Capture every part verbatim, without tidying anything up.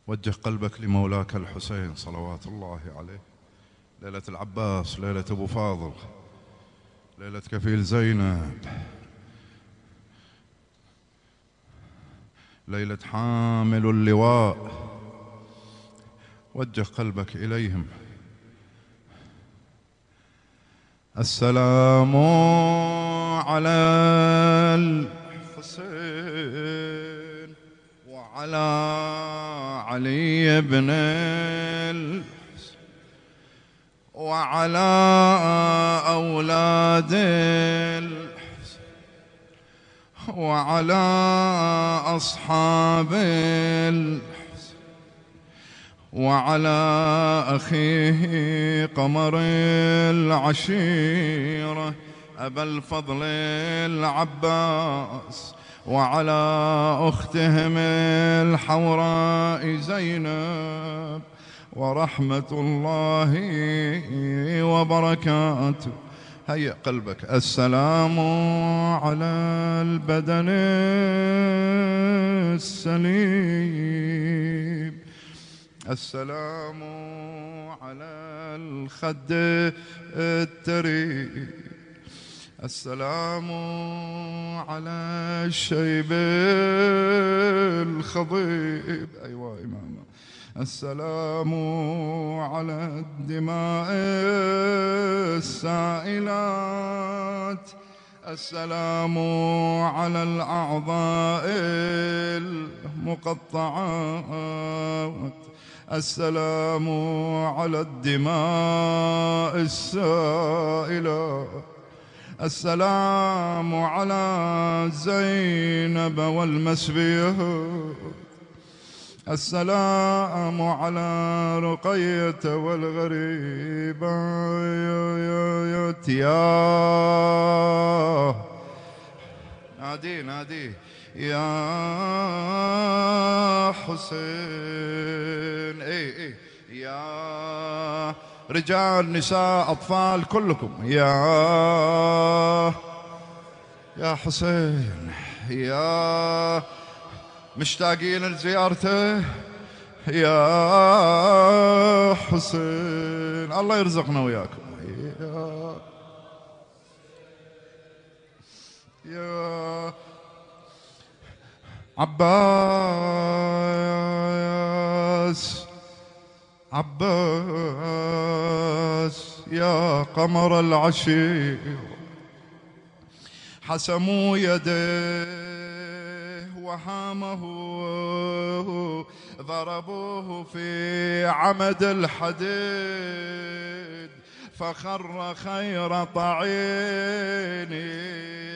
وجه قلبك لمولاك الحسين صلوات الله عليه. ليلة العباس، ليلة أبو فاضل، ليلة كفيل زينب، ليلة حامل اللواء. وجه قلبك إليهم. السلام على الحسين وعلى علي بن الحسين وعلى أولاد الحسين وعلى أصحاب الحسين وعلى أخيه قمر العشيرة أبا الفضل العباس وعلى أختهم الحوراء زينب ورحمة الله وبركاته. هيئ قلبك. السلام على البدن السليم، السلام على الخد التريب، السلام على الشيب الخضيب. أيوة إمام. السلام على الدماء السائلات، السلام على الأعضاء المقطعات، السلام على الدماء السائلة، السلام على زينب والمسبية، السلام على رقية والغريبة. يا نادي نادي يا حسين. اي اي يا رجال نساء أطفال كلكم. يا يا حسين، يا مشتاقين لزيارته يا حسين. الله يرزقنا وياكم. يا يا عباس عباس يا قمر العشير، حسموا يديه وهامه، ضربوه في عمد الحديد فخر خير طعيني،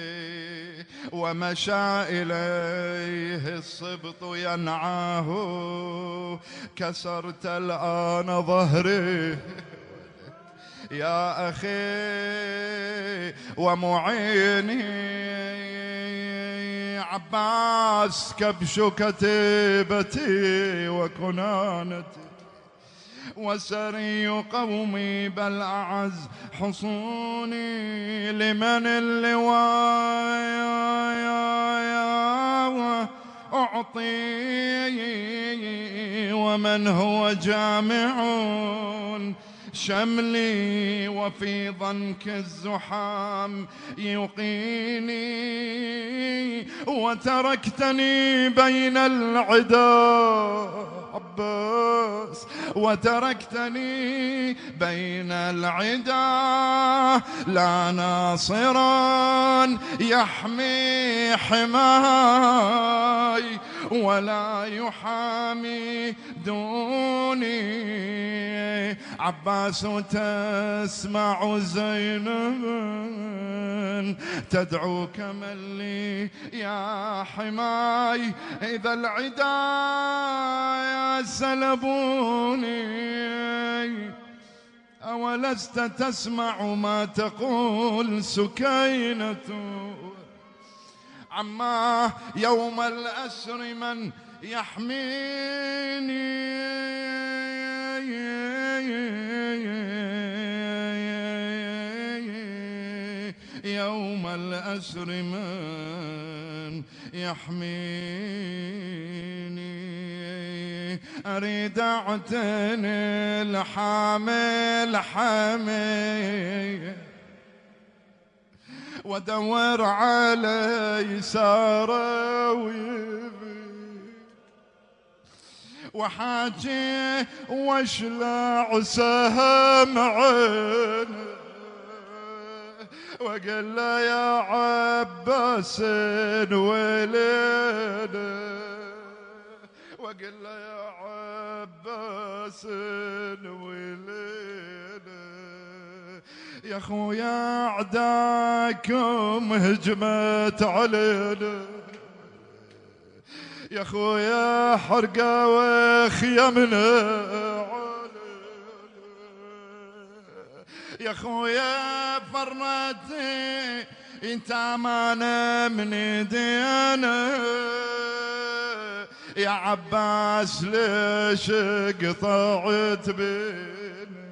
ومشى إليه الصبط ينعاه، كسرت الآن ظهري يا أخي ومعيني. عباس كبش كتيبتي وكنانتي، وسري قومي بل أعز حصوني، لمن اللواء أعطي ومن هو جامع شملي، وفي ضنك الزحام يقيني، وتركتني بين العدا عباس، وتركتني بين العدا، لا ناصرا يحمي حماي ولا يحامي دوني. عباس تسمع زينب تدعوك من لي يا حماي، إذا العدا سلبوني، أولست تسمع ما تقول سكينة؟ عما يوم الأسر من يحميني، يوم الأسر من يحميني. أريد أعتني الحامل حمي وادور على يساره ويبي وحاجي واشلع سهم عينه وقال له يا عباس ولينا وقال له يا عباس ولينا يا اخويا اعداكم هجمت علينا يا اخويا حرقه وخيمنا علينا يا اخويا فرتي انت امانه من ايدينا يا عباس ليش قطعت بينا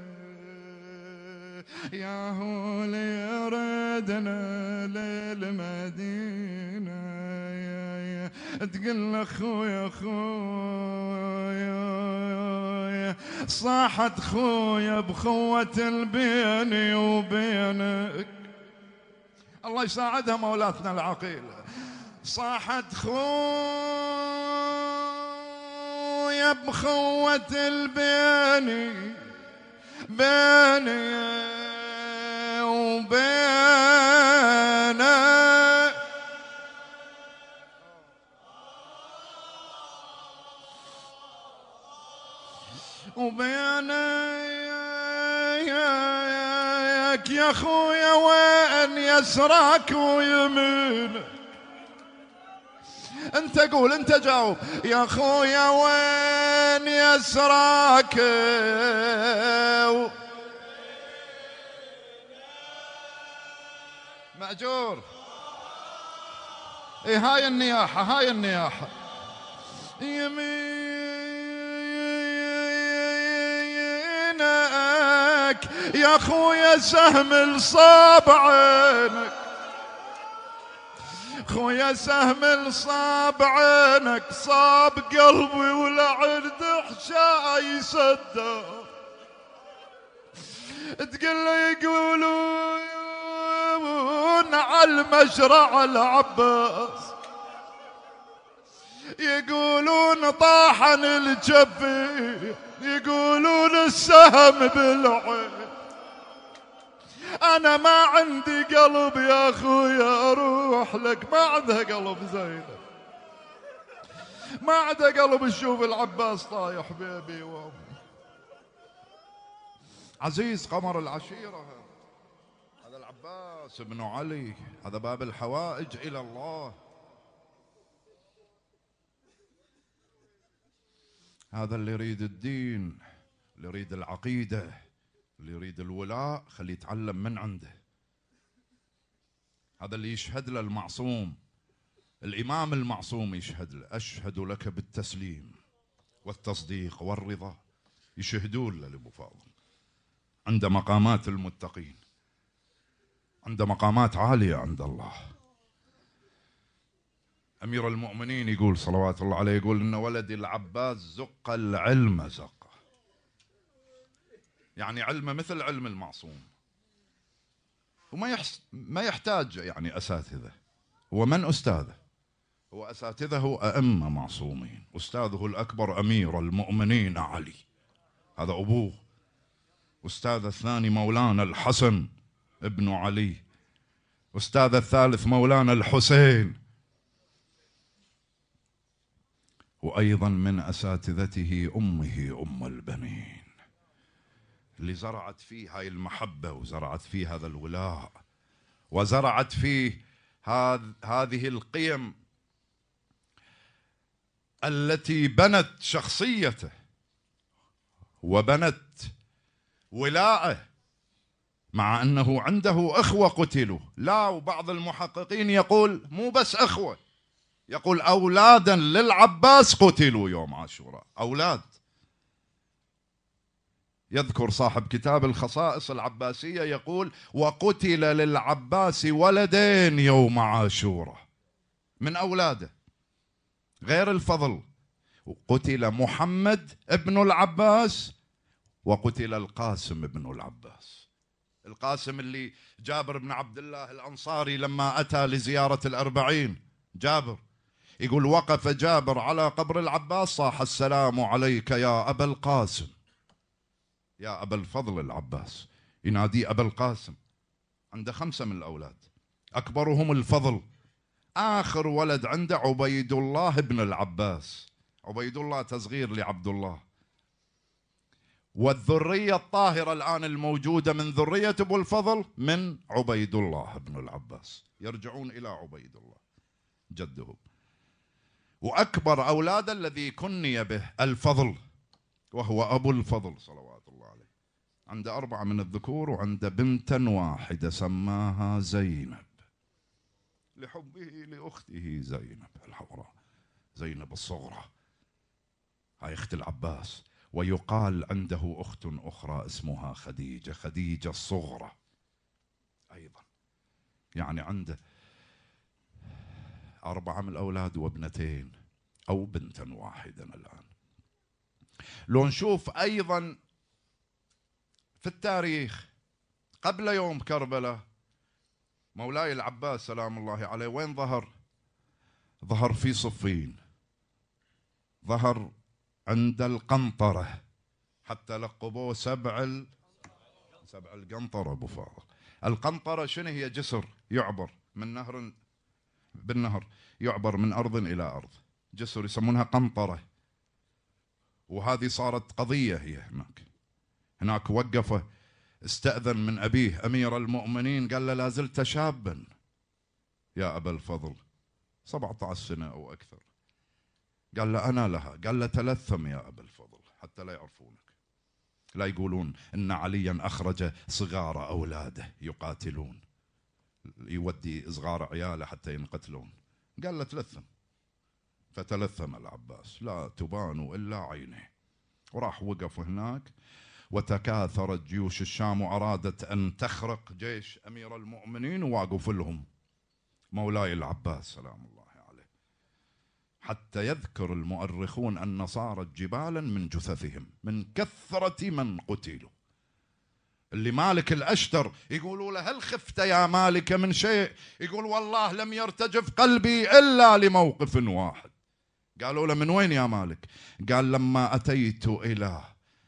يا هو اللي يردنا للمدينة يا يا تقول اخويا اخويا صاحت خويا بخوة البيني وبينك الله يساعدها مولاتنا العقيلة صاحت خويا بخوة البيني بيني وبينك وبينك يا خويا وين يسرك ويمينك انت قول انت جاوب يا خويا وين يسراك مأجور ايه هاي النياحة هاي النياحة يمينك يا خويا سهم الصاب عينك خويا سهم الصاب عينك صاب قلبي ولعن دحشاي يصدق تقول لي يقولون على المشرع العباس يقولون طاحن الجبي يقولون السهم بالعين أنا ما عندي قلب يا أخويا أروح لك ما عندها قلب زينب ما عندها قلب تشوف العباس طايح بيبي وامي عزيز قمر العشيرة هذا العباس بن علي هذا باب الحوائج إلى الله هذا اللي يريد الدين اللي يريد العقيدة اللي يريد الولاء خليه يتعلم من عنده هذا اللي يشهد له المعصوم الإمام المعصوم يشهد له أشهد لك بالتسليم والتصديق والرضا يشهدون له لأبو فاضل عند مقامات المتقين عند مقامات عالية عند الله أمير المؤمنين يقول صلوات الله عليه يقول إن ولدي العباس زق العلم زق يعني علمه مثل علم المعصوم وما يحس ما يحتاج يعني أساتذة هو من أستاذه هو أساتذه أئمة معصومين أستاذه الأكبر أمير المؤمنين علي هذا أبوه أستاذ الثاني مولانا الحسن ابن علي أستاذ الثالث مولانا الحسين وأيضا من أساتذته أمه أم البنين اللي زرعت فيه هاي المحبة وزرعت فيه هذا الولاء وزرعت فيه هذه القيم التي بنت شخصيته وبنت ولاءه مع أنه عنده أخوة قتلوا لا وبعض المحققين يقول مو بس أخوة يقول أولادا للعباس قتلوا يوم عاشوراء أولاد يذكر صاحب كتاب الخصائص العباسية يقول وقتل للعباس ولدين يوم عاشوراء من أولاده غير الفضل قتل محمد ابن العباس وقتل القاسم ابن العباس. القاسم اللي جابر بن عبد الله الأنصاري لما أتى لزيارة الأربعين، جابر يقول وقف جابر على قبر العباس صاح السلام عليك يا أبا القاسم، يا أبا الفضل العباس، ينادي أبا القاسم. عنده خمسة من الأولاد، أكبرهم الفضل، آخر ولد عنده عبيد الله بن العباس، عبيد الله تصغير لعبد الله. والذرية الطاهرة الآن الموجودة من ذرية أبو الفضل من عبيد الله بن العباس، يرجعون إلى عبيد الله جدهم. وأكبر أولاد الذي كني به الفضل، وهو أبو الفضل صلوات الله عليه. عنده أربعة من الذكور، وعنده بنتا واحدة سماها زينب لحبه لأخته زينب الحوراء، زينب الصغرى، هاي أخت العباس. ويقال عنده أخت أخرى اسمها خديجة، خديجة الصغرى أيضا. يعني عنده أربعة من الأولاد وابنتين أو بنتا واحدا. الآن لو نشوف أيضا في التاريخ قبل يوم كربلاء، مولاي العباس سلام الله عليه وين ظهر؟ ظهر في صفين، ظهر عند القنطرة، حتى لقبوه سبع ال... سبع القنطرة أبو فاضل. القنطرة شنو هي؟ جسر يعبر من نهر، بالنهر يعبر من أرض إلى أرض، جسر يسمونها قنطرة. وهذه صارت قضية هي هناك. هناك وقفه، استأذن من أبيه أمير المؤمنين، قال له لا زلت شابا يا أبا الفضل، سبعة عشر سنة أو أكثر. قال له أنا لها. قال له تلثم يا أبا الفضل حتى لا يعرفونك، لا يقولون إن عليا أخرج صغار أولاده يقاتلون، يودي صغار عياله حتى ينقتلون. قال له تلثم. فتلثم العباس، لا تبان إلا عينه، وراح وقف هناك. وتكاثرت جيوش الشام وأرادت أن تخرق جيش أمير المؤمنين، وواقف لهم مولاي العباس سلام الله عليه، حتى يذكر المؤرخون أن صارت جبالا من جثثهم من كثرة من قتلوا. اللي مالك الأشتر يقولوا له هل خفت يا مالك من شيء؟ يقول والله لم يرتجف قلبي إلا لموقف واحد. قالوا له من وين يا مالك؟ قال لما أتيت إلى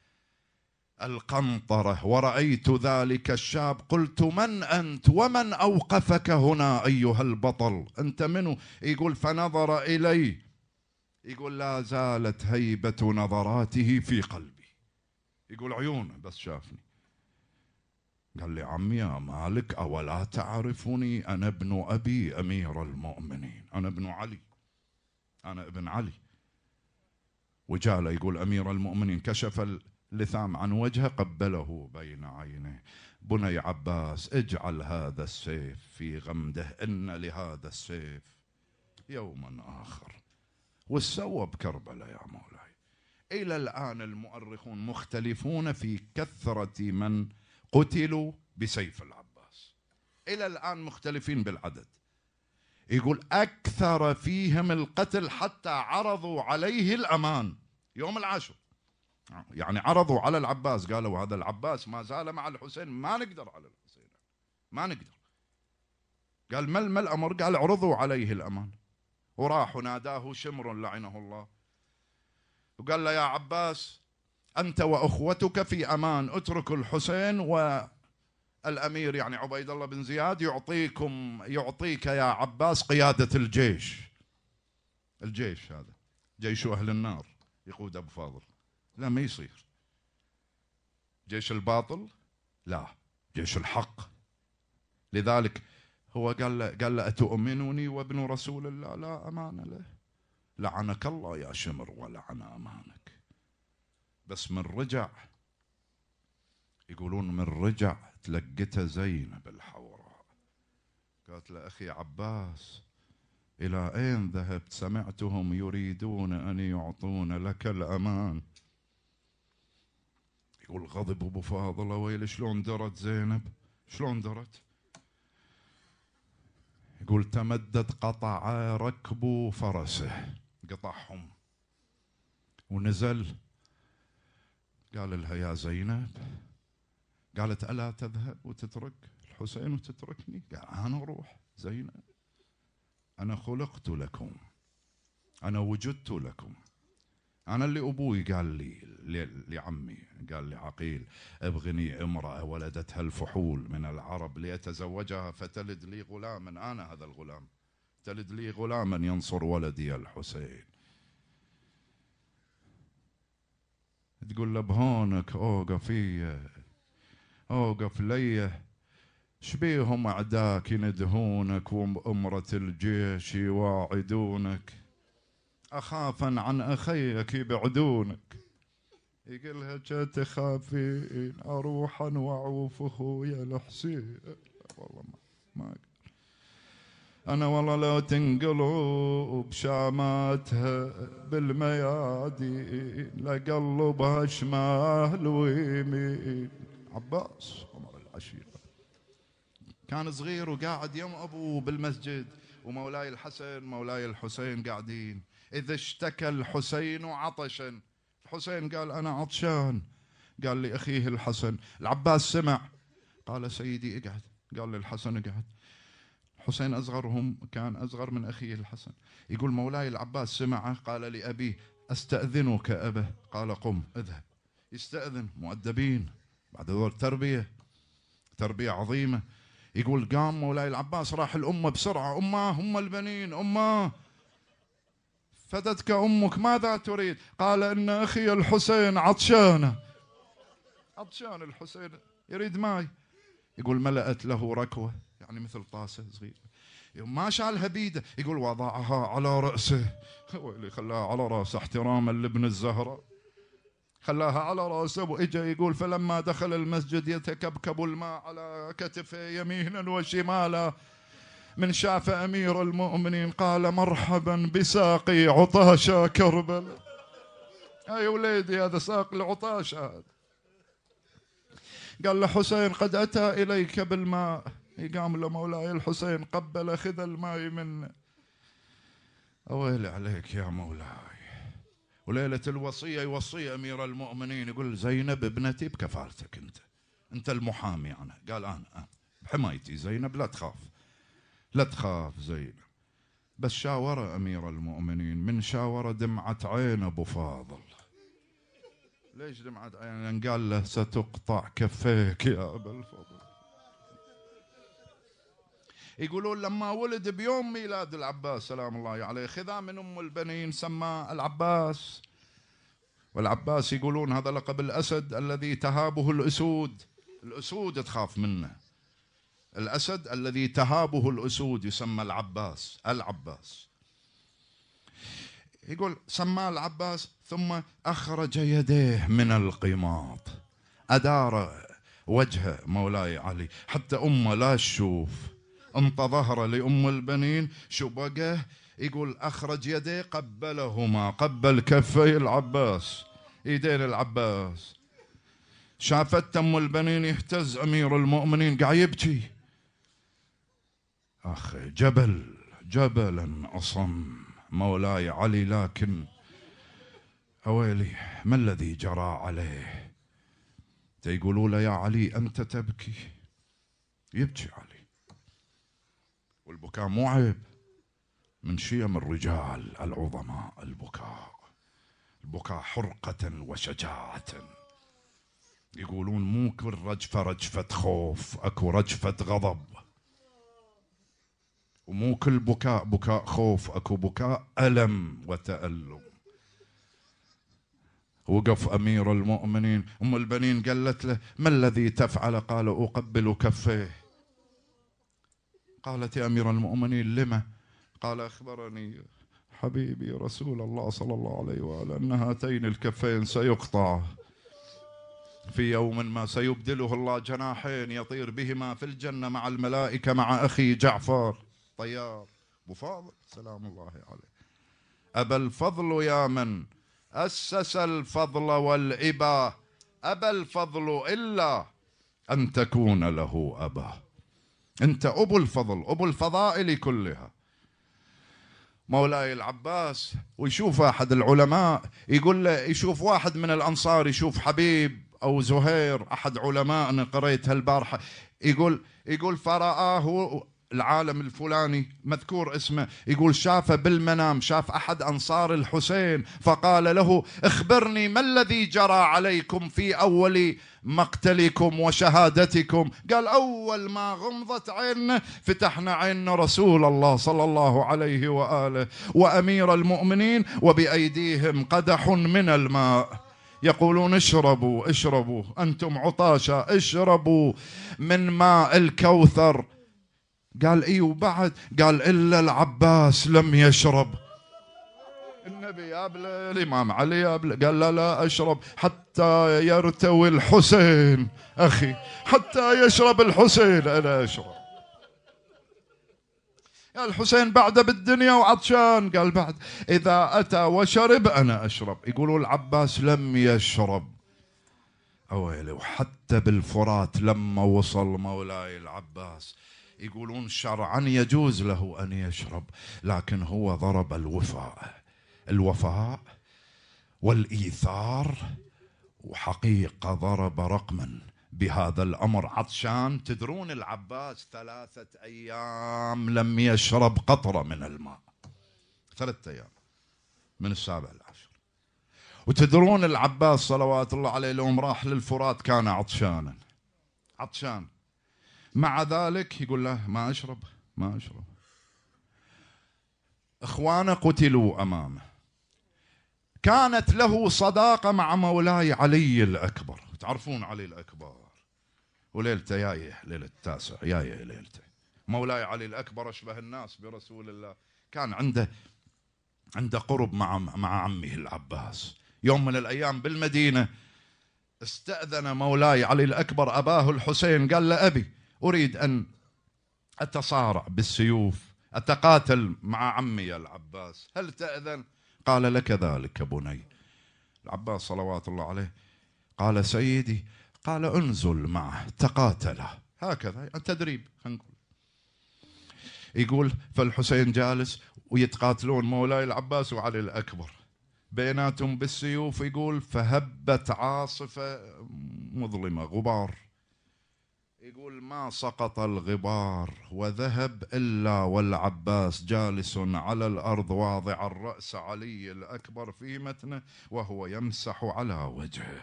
القنطرة ورأيت ذلك الشاب قلت من أنت ومن أوقفك هنا أيها البطل؟ أنت منو؟ يقول فنظر إلي، يقول لا زالت هيبة نظراته في قلبي، يقول عيونه بس شافني. قال لي عمي يا مالك أولا تعرفني؟ أنا ابن أبي أمير المؤمنين، أنا ابن علي، أنا ابن علي. وجاء يقول أمير المؤمنين كشف اللثام عن وجهه، قبله بين عينيه. بني عباس اجعل هذا السيف في غمده، إن لهذا السيف يوما آخر. والسوى بكربلاء يا مولاي. إلى الآن المؤرخون مختلفون في كثرة من قتلوا بسيف العباس، إلى الآن مختلفين بالعدد. يقول أكثر فيهم القتل حتى عرضوا عليه الأمان يوم العاشر، يعني عرضوا على العباس، قالوا هذا العباس ما زال مع الحسين، ما نقدر على الحسين، ما نقدر. قال ما ما الأمر؟ قال عرضوا عليه الأمان. وراح ناداه شمر لعنه الله وقال له يا عباس أنت وأخوتك في أمان، اتركوا الحسين والأمير يعني عبيد الله بن زياد يعطيكم يعطيك يا عباس قيادة الجيش. الجيش هذا جيش أهل النار يقود أبو فاضل. لا ما يصير، جيش الباطل لا، جيش الحق. لذلك هو قال له قال له أتؤمنني وابن رسول الله؟ لا أمان له. لعنك الله يا شمر ولعن أمانك. بس من رجع، يقولون من رجع تلقته زينب الحوراء، قالت له أخي عباس إلى أين ذهبت؟ سمعتهم يريدون أن يعطون لك الأمان. يقول غضب أبو فاضل ويل شلون درت زينب، شلون درت؟ يقول تمدد قطع ركب فرسه، قطعهم ونزل قال لها يا زينب، قالت ألا تذهب وتترك الحسين وتتركني؟ قال أنا أروح زينب، أنا خلقت لكم، أنا وجدت لكم، أنا اللي أبوي قال لي لعمي، قال لي عقيل ابغني امرأة ولدتها الفحول من العرب ليتزوجها فتلد لي غلاما، أنا هذا الغلام، تلد لي غلاما ينصر ولدي الحسين. تقول له بهونك أوقف أوقف لي، شبيهم أعداك يندهونك وأمرة الجيش يواعدونك، أخافا عن أخيك يبعدونك. يقولها تخافين أروحا وأعوفه يا الحسين، والله ما, ما أنا والله لو تنقلوا بشاماتها بالميادين لقلبها شمال ويمين. عباس عمر العشيرة كان صغير وقاعد يم أبوه بالمسجد، ومولاي الحسن مولاي الحسين قاعدين. إذا اشتكى الحسين عطشا، الحسين قال أنا عطشان، قال لأخيه الحسن. العباس سمع قال سيدي اقعد، قال للحسن اقعد. الحسين أصغرهم، كان أصغر من أخيه الحسن. يقول مولاي العباس سمعه قال لأبيه أستأذنك أبه، قال قم اذهب. يستأذن، مؤدبين بعد ذول تربية تربية عظيمة. يقول قام مولاي العباس راح الأمة بسرعة، أمه أم البنين أمه فدتك أمك ماذا تريد؟ قال إن أخي الحسين عطشان. عطشان الحسين يريد ماي. يقول ملأت له ركوة يعني مثل طاسة صغيرة، ما شالها بيده، يقول وضعها على رأسه، ويلي خلاها على رأسه احتراما لابن الزهرة، خلاها على رأسه. وإجا يقول فلما دخل المسجد يتكبكب الماء على كتفه يمينا وشمالا، من شاف أمير المؤمنين قال مرحبا بساقي عطاشا كربلاء. أي وليدي هذا ساق العطاشا. قال له حسين قد أتى إليك بالماء. يقام له مولاي الحسين قبل خذ الماء منه. أويلي عليك يا مولاي. وليلة الوصية يوصي أمير المؤمنين يقول زينب ابنتي بكفالتك، أنت أنت المحامي عنها. قال أنا بحمايتي زينب، لا تخاف لا تخاف زينب. بس شاور أمير المؤمنين، من شاور دمعة عين أبو فاضل. ليش دمعة عين؟ قال له ستقطع كفيك يا أبا الفضل. يقولون لما ولد بيوم ميلاد العباس سلام الله عليه خذا من أم البنين سماه العباس. والعباس يقولون هذا لقب الأسد الذي تهابه الأسود، الأسود تخاف منه، الأسد الذي تهابه الأسود يسمى العباس. العباس يقول سماه العباس، ثم أخرج يديه من القماط، أدار وجه مولاي علي حتى أمه لا تشوف، انت ظهره لأم البنين شو بقى. يقول أخرج يديه قبلهما، قبل كفي العباس، إيدين العباس. شافت أم البنين يهتز أمير المؤمنين قاعد يبكي. أخي جبل جبلا أصم مولاي علي، لكن أويلي ما الذي جرى عليه؟ يقولوا له يا علي أنت تبكي. يبكي علي، والبكاء مو عيب، من شيم الرجال العظماء البكاء، البكاء حرقة وشجاعة. يقولون مو كل رجفة رجفة خوف، أكو رجفة غضب، ومو كل بكاء بكاء خوف، أكو بكاء ألم وتألم. وقف أمير المؤمنين، أم البنين قالت له ما الذي تفعل؟ قال أقبل كفيه. قالت يا أمير المؤمنين لما؟ قال أخبرني حبيبي رسول الله صلى الله عليه وآله أن هاتين الكفين سيقطع في يوم ما، سيبدله الله جناحين يطير بهما في الجنة مع الملائكة مع أخي جعفر طيار أبو فاضل سلام الله عليه. أبا الفضل يا من أسس الفضل والإبا، أبا الفضل إلا أن تكون له أبا. أنت أبو الفضل، أبو الفضائل كلها. مولاي العباس ويشوف أحد العلماء يقول له، يشوف واحد من الأنصار، يشوف حبيب أو زهير أحد علماء قريت هالبارحة، يقول يقول فرآه العالم الفلاني مذكور اسمه، يقول شافه بالمنام، شاف أحد أنصار الحسين فقال له اخبرني ما الذي جرى عليكم في أول مقتلكم وشهادتكم؟ قال أول ما غمضت عيننا فتحنا عين رسول الله صلى الله عليه وآله وأمير المؤمنين وبأيديهم قدح من الماء يقولون اشربوا اشربوا أنتم عطاشا اشربوا من ماء الكوثر. قال اي وبعد؟ قال إلا العباس لم يشرب. النبي يابل الإمام علي يابل، قال لا لا أشرب حتى يرتوي الحسين أخي، حتى يشرب الحسين أنا أشرب. يا الحسين بعده بالدنيا وعطشان، قال بعد إذا أتى وشرب أنا أشرب. يقولوا العباس لم يشرب. أويلي، وحتى بالفرات لما وصل مولاي العباس يقولون شرعا يجوز له أن يشرب، لكن هو ضرب الوفاء الوفاء والإيثار، وحقيقة ضرب رقما بهذا الأمر. عطشان، تدرون العباس ثلاثة أيام لم يشرب قطرة من الماء، ثلاثة أيام من السابع العشر. وتدرون العباس صلوات الله عليه لهم راح للفرات كان عطشانا عطشان، مع ذلك يقول له ما أشرب ما أشرب. إخوانه قتلوا أمامه، كانت له صداقة مع مولاي علي الأكبر. تعرفون علي الأكبر وليلته جايه ليلة التاسع جايه ليلته. مولاي علي الأكبر أشبه الناس برسول الله، كان عنده عنده قرب مع مع عمه العباس. يوم من الأيام بالمدينة استأذن مولاي علي الأكبر أباه الحسين، قال له أبي أريد أن أتصارع بالسيوف، أتقاتل مع عمي العباس، هل تأذن؟ قال لك ذلك بني. العباس صلوات الله عليه قال سيدي، قال انزل معه تقاتله، هكذا التدريب خلينا نقول. يقول فالحسين جالس ويتقاتلون مولاي العباس وعلي الأكبر بيناتهم بالسيوف. يقول فهبت عاصفة مظلمة غبار، يقول ما سقط الغبار وذهب إلا والعباس جالس على الأرض واضع الرأس علي الأكبر في متنه وهو يمسح على وجهه.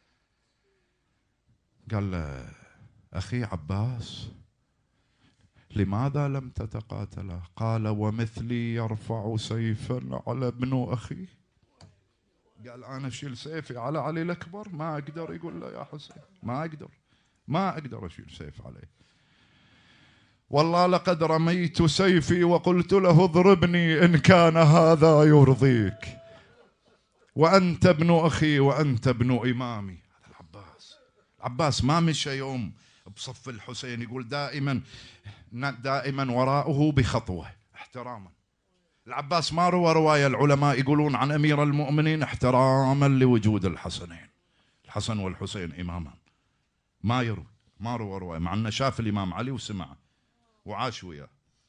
قال له أخي عباس لماذا لم تتقاتلا؟ قال ومثلي يرفع سيفا على ابن أخي. قال أنا أشيل سيفي على علي الأكبر ما أقدر. يقول له يا حسين ما أقدر ما أقدر أشيل سيف عليه، والله لقد رميت سيفي وقلت له اضربني إن كان هذا يرضيك، وأنت ابن أخي وأنت ابن إمامي. هذا العباس العباس ما مشى يوم بصف الحسين، يقول دائما دائما وراءه بخطوة احتراما. العباس ما روى رواية العلماء يقولون عن أمير المؤمنين احتراما لوجود الحسنين، الحسن والحسين إماما، ما يروي ما روى رواية، مع أنه شاف الإمام علي وسمعه وعاش وياه.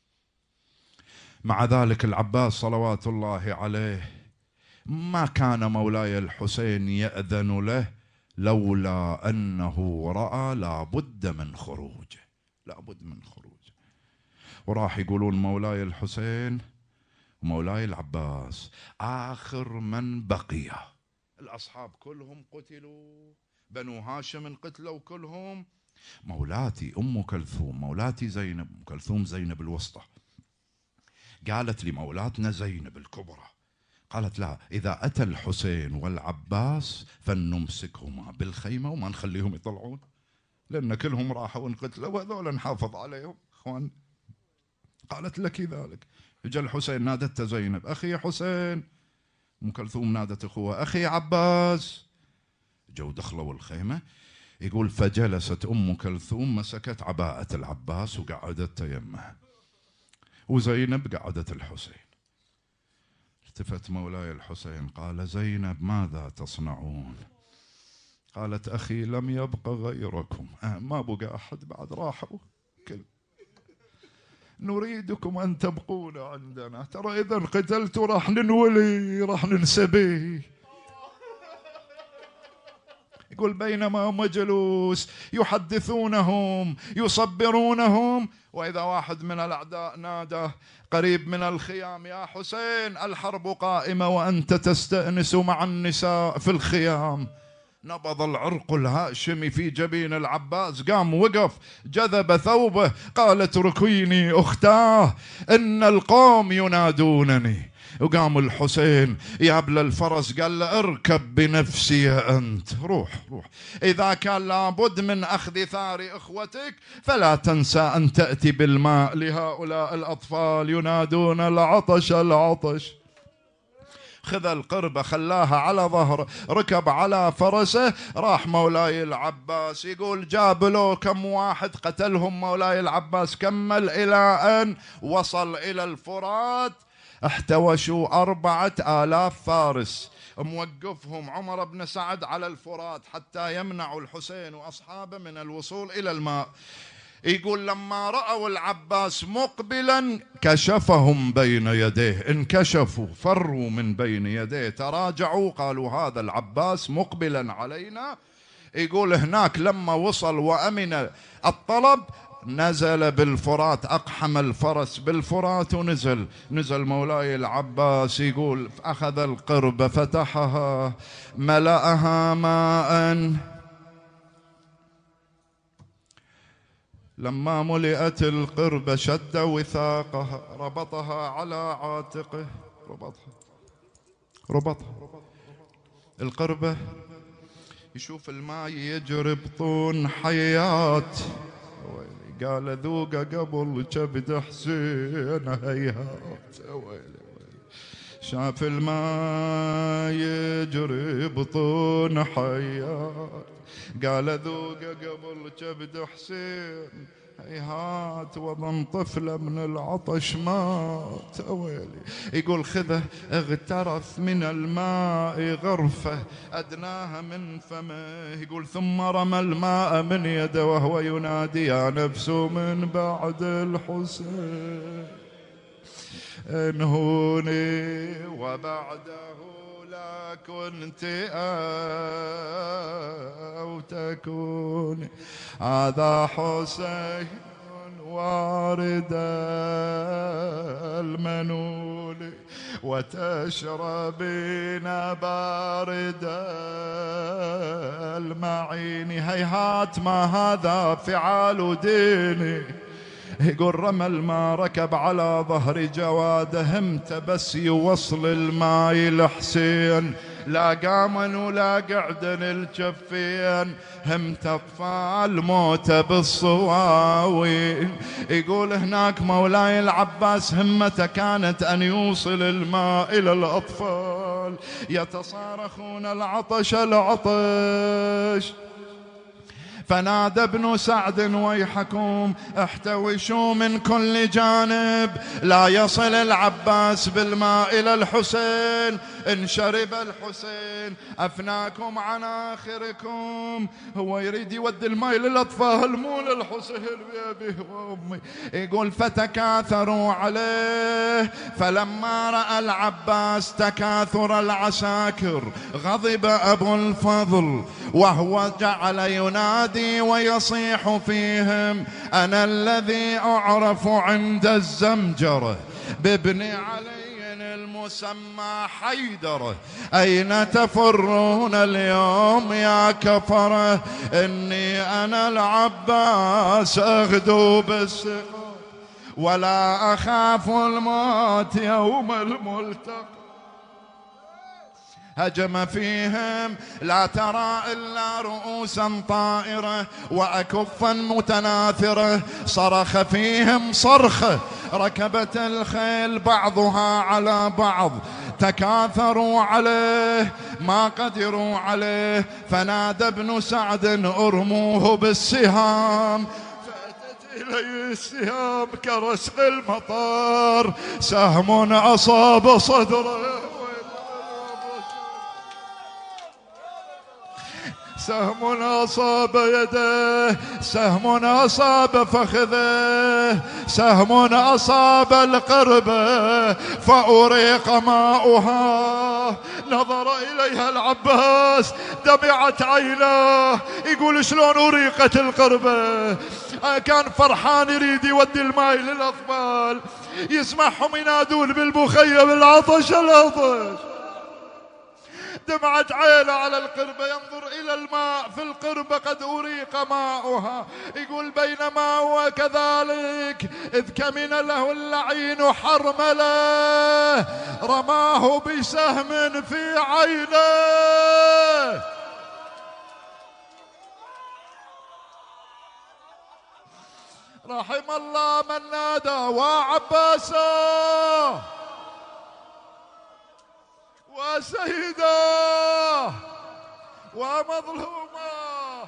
مع ذلك العباس صلوات الله عليه ما كان مولاي الحسين يأذن له لولا أنه رأى لابد من خروجه لابد من خروجه. وراح يقولون مولاي الحسين ومولاي العباس آخر من بقي، الأصحاب كلهم قتلوا، بنو هاشم قتلوا كلهم، مولاتي أم كلثوم مولاتي زينب أم كلثوم زينب الوسطى قالت لي مولاتنا زينب الكبرى، قالت لا إذا أتى الحسين والعباس فلنمسكهما بالخيمة وما نخليهم يطلعون، لأن كلهم راحوا انقتلوا وهذول نحافظ عليهم أخوان. قالت لك ذلك. جاء الحسين نادته زينب أخي حسين، أم كلثوم نادت أخوها أخي عباس، جو دخلوا الخيمة. يقول فجلست أم كلثوم مسكت عباءة العباس وقعدت تيمه، وزينب قعدت الحسين. التفت مولاي الحسين قال زينب ماذا تصنعون؟ قالت أخي لم يبق غيركم، أه ما بقى أحد بعد راحوا كل. نريدكم أن تبقون عندنا، ترى إذا قتلتوا راح ننولي، راح ننسبي. يقول بينما هم جلوس يحدثونهم يصبرونهم، وإذا واحد من الأعداء نادى قريب من الخيام: يا حسين الحرب قائمة وأنت تستأنس مع النساء في الخيام. نبض العرق الهاشمي في جبين العباس، قام وقف جذب ثوبه، قال: اتركيني أختاه إن القوم ينادونني. وقام الحسين يابل الفرس قال له: اركب بنفسي أنت، روح روح، إذا كان لابد من أخذ ثار إخوتك فلا تنسى أن تأتي بالماء لهؤلاء الأطفال ينادون العطش العطش. خذ القربة خلاها على ظهر، ركب على فرسه، راح مولاي العباس. يقول جاب له كم واحد قتلهم مولاي العباس، كمل إلى أن وصل إلى الفرات. احتوشوا أربعة آلاف فارس، موقفهم عمر بن سعد على الفرات حتى يمنعوا الحسين وأصحابه من الوصول إلى الماء. يقول لما رأوا العباس مقبلا كشفهم بين يديه، انكشفوا فروا من بين يديه، تراجعوا، قالوا هذا العباس مقبلا علينا. يقول هناك لما وصل وأمن الطلب نزل بالفرات، أقحم الفرس بالفرات ونزل نزل مولاي العباس. يقول أخذ القربة فتحها ملأها ماء، لما ملئت القربة شد وثاقها، ربطها على عاتقه، ربطها ربطها القربة. يشوف الماء يجري بطون حيات، قال ذوق قبل كبد حسين هيهات. شاف الماء يجري بطون حيات، قال ذوق قبل كبد حسين هيهات، وظن طفله من العطش مات. ويلي. يقول خذه اغترف من الماء غرفه أدناها من فمه. يقول ثم رمى الماء من يده وهو ينادي: يا نفس من بعد الحسين انهوني وبعده لا كنت أو تكوني. هذا حسين وارد المنول وتشربين بارد المعين. هيهات ما هذا فعال ديني. يقول رمى الماء ركب على ظهر جواده، همت بس يوصل الماء لحسين، لا قامن ولا قعدن الجفين، همت اطفال موت بالصواوين. يقول هناك مولاي العباس همته كانت ان يوصل الماء الى الاطفال يتصارخون العطش العطش. فنادى ابن سعد: ويحكم احتوشوا من كل جانب، لا يصل العباس بالماء إلى الحسين، إن شرب الحسين أفناكم عن آخركم. هو يريد يودي الماء للأطفال مو للحسين بأبيه وأمي. يقول فتكاثروا عليه، فلما رأى العباس تكاثر العساكر غضب أبو الفضل، وهو جعل ينادي ويصيح فيهم: أنا الذي أعرف عند الزمجرة بابن علي المسمى حيدرة، أين تفرون اليوم يا كفرة؟ إني أنا العباس أغدو بالسقا ولا أخاف الموت يوم الملتقى. هجم فيهم لا ترى إلا رؤوسا طائرة وأكفا متناثرة، صرخ فيهم صرخة، ركبت الخيل بعضها على بعض، تكاثروا عليه ما قدروا عليه. فنادى ابن سعد: ارموه بالسهام. إلي السهام كرسق المطار، سهم أصاب صدره سهم أصاب يده، سهم أصاب فخذه، سهم أصاب القربة فأريق ماؤها. نظر إليها العباس دمعت عيناه، يقول شلون أريقت القربة؟ كان فرحان يريد يودي الماء للأطفال، يسمعهم ينادون بالبخية بالعطش العطش. دمعت عينه على القربة، ينظر إلى الماء في القربة قد أريق ماؤها. يقول بينما هو كذلك إذ كمن له اللعين حرمله رماه بسهم في عينه. رحم الله من نادى وعباسا وسيدا ومظلوما.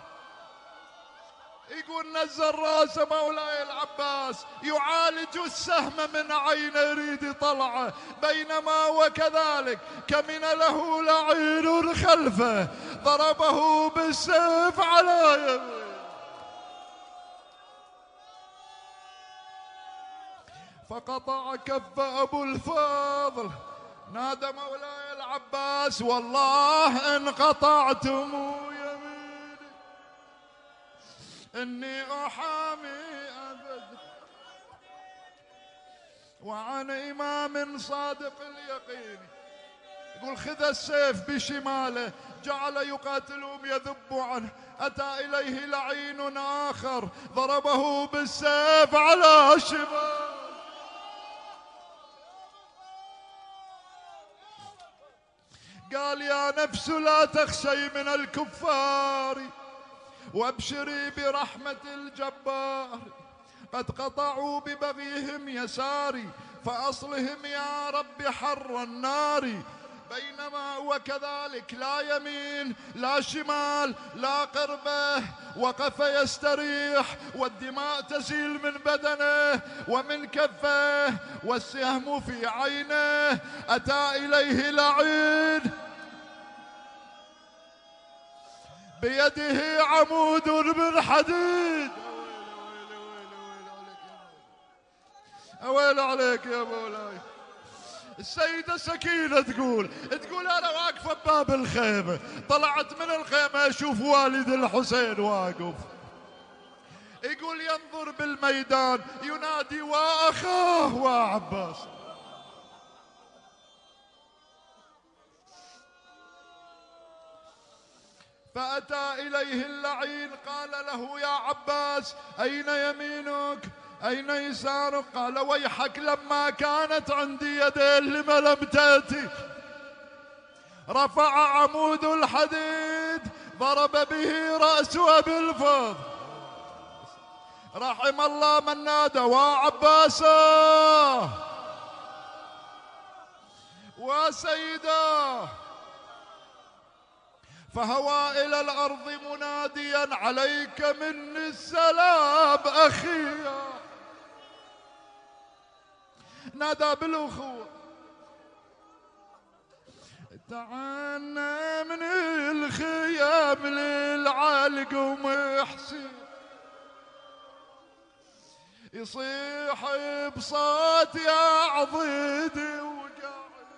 يقول نزل راس مولاي العباس يعالج السهم من عينه يريد يطلعه، بينما وكذلك كمن له لعين خلفه ضربه بالسيف على يمين فقطع كف أبو الفضل. نادى مولاي العباس والله إن قطعتم يميني إني أحامي أبد وعن إمام صادق اليقين. يقول خذ السيف بشماله جعل يقاتلهم يذب عنه، أتى إليه لعين آخر ضربه بالسيف على الشمال. قال يا نفس لا تخشي من الكفار وابشري برحمة الجبار، قد قطعوا ببغيهم يساري فأصلهم يا رب حر النار. بينما وكذلك لا يمين لا شمال لا قربه وقف يستريح والدماء تسيل من بدنه ومن كفه والسهم في عينه. أتى إليه لعين بيده عمود من حديد. أويل عليك يا مولاي. السيدة سكينة تقول تقول أنا واقفة بباب الخيمة، طلعت من الخيمة أشوف والد الحسين واقف، يقول ينظر بالميدان ينادي وأخاه وعباس. فأتى إليه اللعين قال له يا عباس أين يمينك أين يسارك؟ قال ويحك لما كانت عندي يدين لما لم تأتي. رفع عمود الحديد ضرب به رأس أبي الفضل. رحم الله من نادى وعباسا وسيدا، فهوى إلى الأرض مناديا عليك مني السلام أخي. نادى بالأخوة تعالنا من الخيام للعالق ومحسن، يصيح بصوت يا عضيدي وقاعد.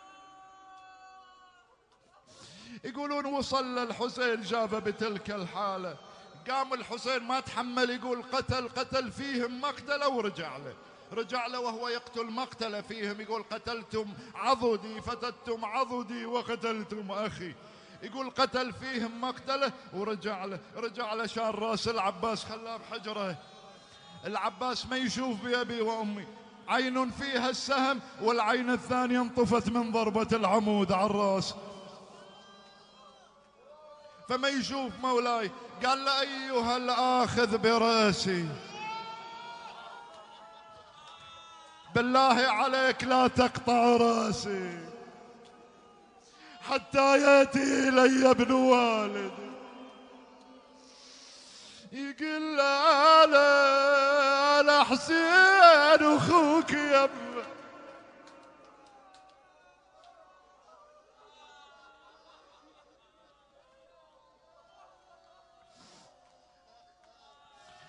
يقولون وصل الحسين جابه بتلك الحالة، قام الحسين ما تحمل، يقول قتل قتل فيهم مقتله ورجع له، رجع له وهو يقتل مقتله فيهم. يقول قتلتم عضدي فتتم عضدي وقتلتم أخي. يقول قتل فيهم مقتله ورجع له، رجع له شان راس العباس خلاه بحجره. العباس ما يشوف بأبي وأمي، عين فيها السهم والعين الثانية انطفت من ضربة العمود على الراس، فما يشوف مولاي. قال له أيها الآخذ برأسي بالله عليك لا تقطع رأسي حتى يأتي إلي ابن والدي. يقول له أنا أنا حسين أخوك يمه.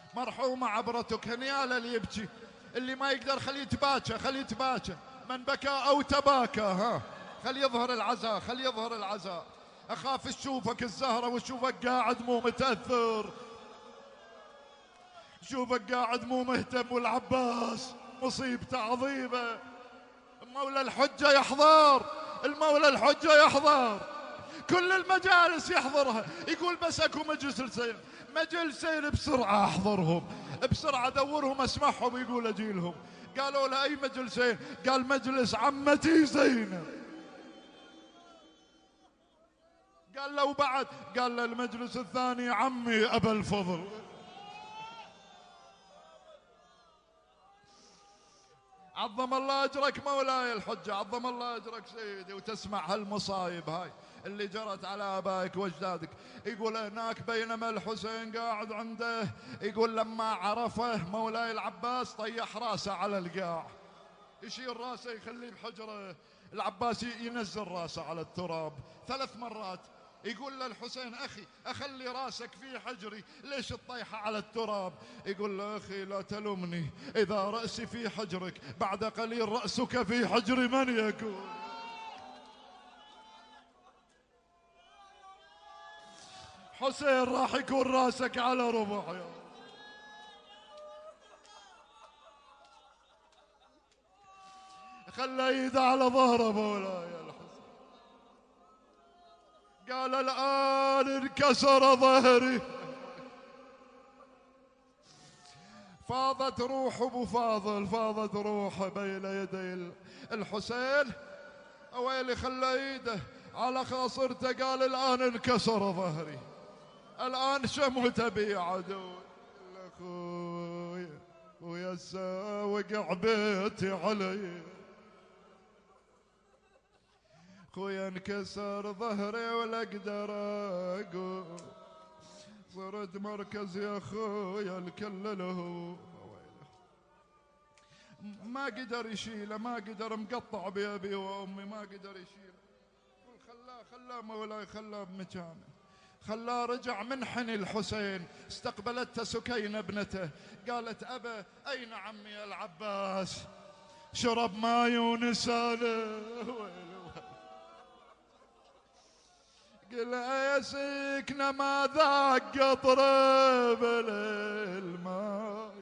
مرحومة عبرتك. هنياله اللي يبكي، اللي ما يقدر خليه يتباكى، خليه يتباكى. من بكى أو تباكى، ها خلي يظهر العزاء، خلي يظهر العزاء. أخاف تشوفك الزهرة وشوفك قاعد مو متأثر، شوفك قاعد مو مهتم، والعباس مصيبته عظيمة. المولى الحجة يحضر، المولى الحجة يحضر، كل المجالس يحضرها. يقول بس اكو مجلسين، مجلسين بسرعة احضرهم، بسرعة ادورهم اسمعهم. يقول اجيلهم. قالوا له اي مجلسين؟ قال مجلس عمتي زينب. قال له وبعد؟ قال له المجلس الثاني عمي ابا الفضل. عظم الله اجرك مولاي الحجة، عظم الله اجرك سيدي. وتسمع هالمصايب هاي اللي جرت على ابائك واجدادك. يقول هناك بينما الحسين قاعد عنده، يقول لما عرفه مولاي العباس طيح راسه على القاع، يشيل راسه يخليه بحجره. العباس ينزل راسه على التراب ثلاث مرات. يقول له الحسين اخي اخلي راسك في حجري، ليش تطيحه على التراب؟ يقول له اخي لا تلومني، اذا راسي في حجرك بعد قليل راسك في حجر من يكون. حسين راح يكون راسك على ربع يا خلى ايده على ظهره مولاي الحسين. قال الآن انكسر ظهري. فاضت روح ابو فاضل، فاضت روحه بين يدي الحسين. اويلي خلى ايده على خاصرته. قال الآن انكسر ظهري، الآن شمت بي عدو. اخويا ويا وقع بيتي علي، خويا انكسر ظهري ولا اقدر اقوم، صرت مركز يا خويا الكل له. ما قدر يشيله، ما قدر، مقطع بأبي وأمي، ما قدر يشيله. خلاه خلاه مولاي، خلاه بمكانه، خلاه. رجع منحني الحسين. استقبلته سكينة ابنته، قالت أبا أين عمي العباس؟ شرب ماي ونساله. قل يا سكنة ما ذاك قطرب الماء،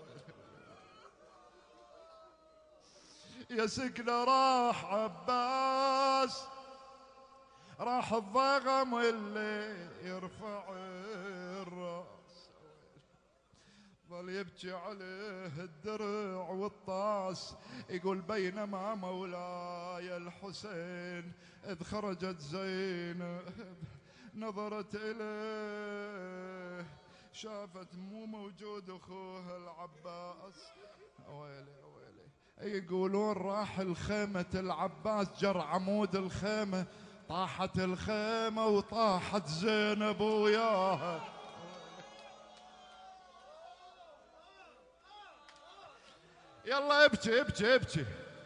يا سكنة راح عباس، راح الضغم واللي يرفع الراس. ظل يبكي عليه الدرع والطاس. يقول بينما مولاي الحسين إذ خرجت زينب نظرت إليه، شافت مو موجود أخوها العباس. ويلي ويلي. يقولون راح الخيمة العباس، جر عمود الخيمة، طاحت الخيمة وطاحت زينب وياها. يلا ابكي ابكي ابكي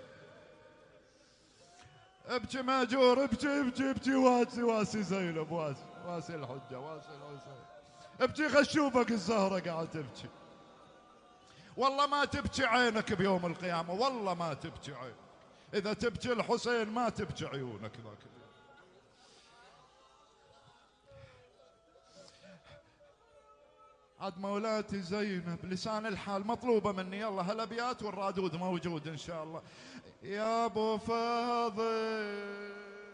ابكي ماجور، ابكي ابكي ابكي. واسي واسي زينب، واسي واسي الحجة، واسي الحسين. ابكي خشوفك الزهرة قاعد تبكي. والله ما تبكي عينك بيوم القيامة، والله ما تبكي عينك. إذا تبكي الحسين ما تبكي عيونك ذاك اليوم. عاد مولاتي زينب لسان الحال مطلوبة مني. يلا هالابيات والرادود موجود ان شاء الله. يا ابو فاضل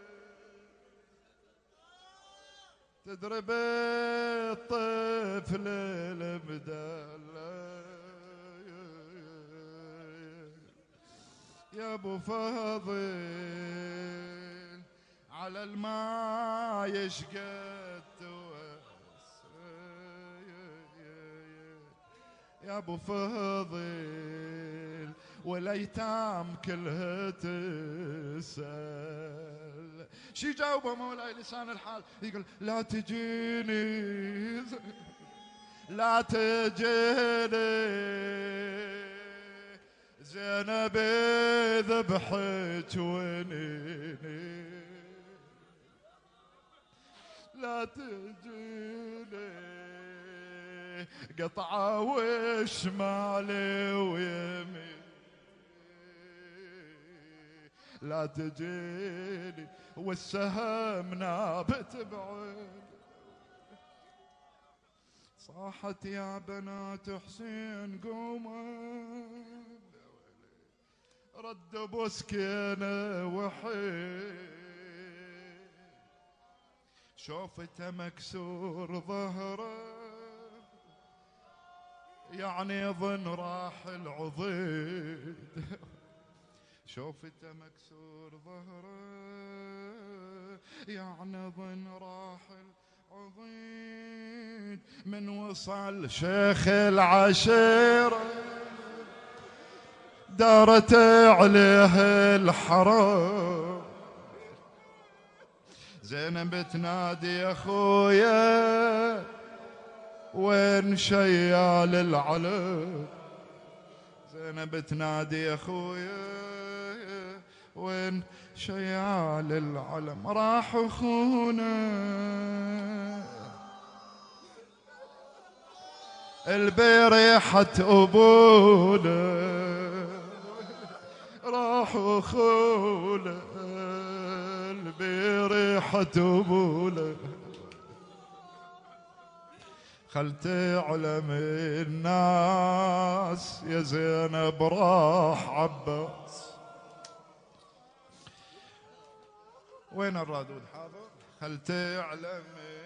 تدري بالطفل المدلل، يا ابو فاضل على الماء يشقد يا ابو فاضل، والايتام كلها تسأل. شي جاوبه مولاي لسان الحال؟ يقول لا تجيني لا تجيني زينب ذبحت ونيني، لا تجيني قطعة وشمالي ويمين لا تجيني والسهم نابت بعين صاحت يا بنات حسين قوموا رد ابو سكينه وحيد شوفته مكسور ظهره يعني يظن راح العضيد شوفته مكسور ظهره يعني ظن راح العضيد من وصل شيخ العشيره دارت عليه الحرام زينب تنادي يا خويا وين شيال العلم زينب تنادي يا خويا وين شيال العلم راح اخونا البريحة ابونا راح اخونا البريحة ابونا خل تعلم الناس يا زينب راح عباس وين الرادود حاضر خل تعلم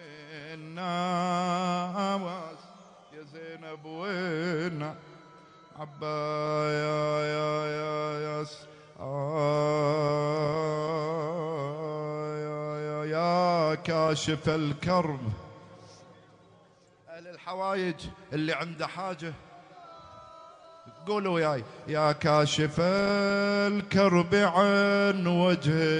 الناس يا زينب وين عباس يا يا يا يا يا يا يا كاشف الكرب أهل الحوايج اللي عنده حاجة قولوا وياي يا كاشف الكرب عن وجه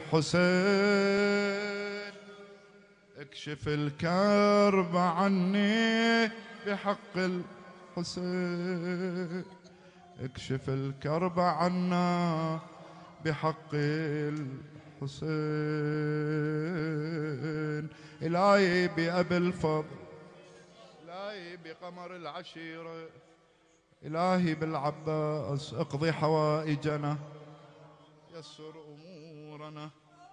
الحسين اكشف الكرب عني بحق الحسين اكشف الكرب عنا بحق الحسين إلهي بأبي الفضل إلهي بقمر العشيرة إلهي بالعباس اقضي حوائجنا يسر أمورنا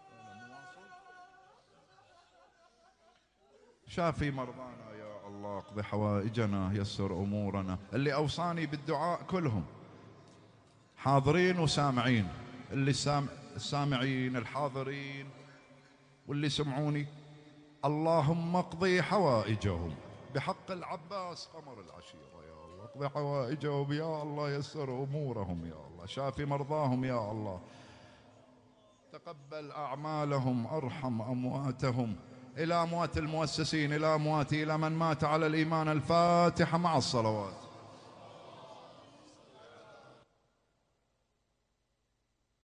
شافي مرضانا يا الله اقضي حوائجنا يسر أمورنا اللي أوصاني بالدعاء كلهم حاضرين وسامعين اللي سام... السامعين الحاضرين واللي سمعوني اللهم اقضي حوائجهم بحق العباس قمر العشيرة يا الله اقضي حوائجهم يا الله يسر أمورهم يا الله شافي مرضاهم يا الله تقبل أعمالهم أرحم أمواتهم إلى أموات المؤسسين إلى أمواتي إلى من مات على الإيمان الفاتحة مع الصلوات